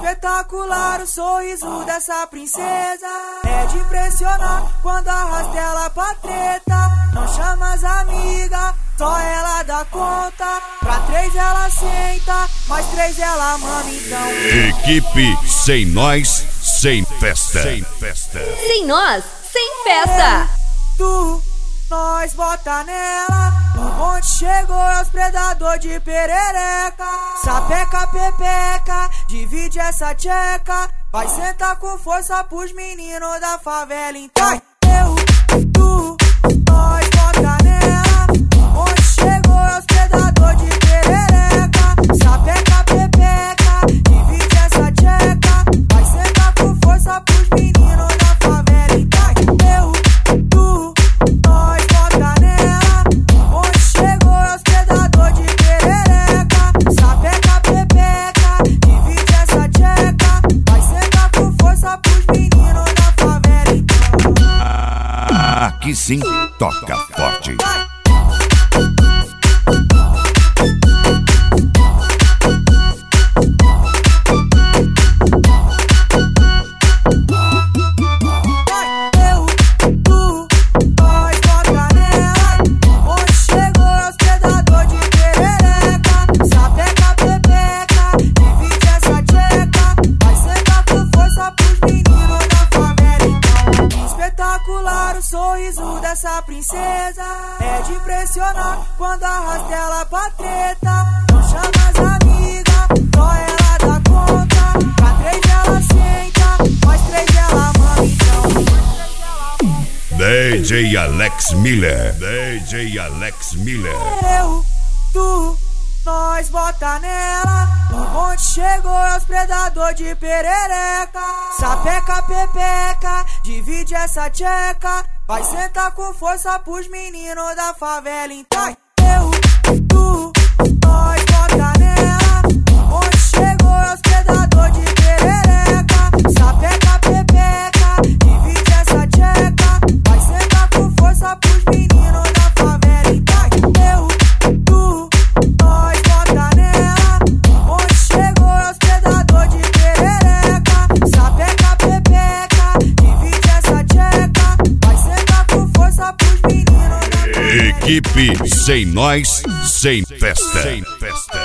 Espetacular o sorriso dessa princesa, é de impressionar quando arrasta ela pra treta. Não chama as amigas, só ela dá conta. Pra 3 ela senta, mais 3 ela mama então. Equipe sem nós, sem festa. Sem nós, sem festa. Nós bota nela, o bonde chegou, é os predador de perereca. Sapeca, pepeca, divide essa tcheca. Vai sentar com força pros meninos da favela. Então nós bota nela, o bonde chegou, é os predador de perereca. Sapeca, pepeca, divide essa tcheca. Vai sentar com força pros meninos da favela. Aqui sim, toca forte. O sorriso dessa princesa é de impressionar quando arrasta ela pra treta. Não chama as amigas, só ela dá conta. Pra 3 ela senta, mais 3 ela mama então. DJ Alex Miller. Nós bota nela, o bonde chegou, é os predador de perereca. Sapeca, pepeca, divide essa tcheca. Vai sentar com força pros meninos da favela. Então nós bota nela, o bonde chegou, é os predador de perereca. Sapeca, pepeca, divide essa tcheca. Vai sentar com força pros meninos da favela. Equipe sem nós, sem festa.